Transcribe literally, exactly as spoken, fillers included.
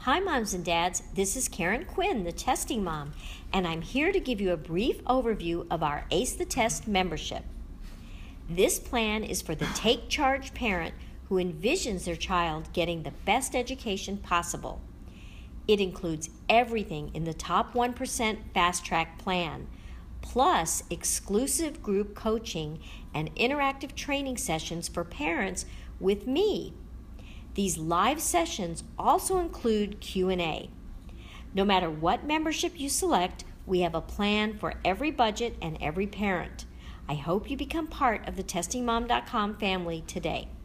Hi, moms and dads. This is Karen Quinn, the testing mom, and I'm here to give you a brief overview of our Ace the Test membership. This plan is for the take charge parent who envisions their child getting the best education possible. It includes everything in the top one percent Fast Track plan, plus exclusive group coaching and interactive training sessions for parents with me. These live sessions also include Q and A. No matter what membership you select, we have a plan for every budget and every parent. I hope you become part of the testing mom dot com family today.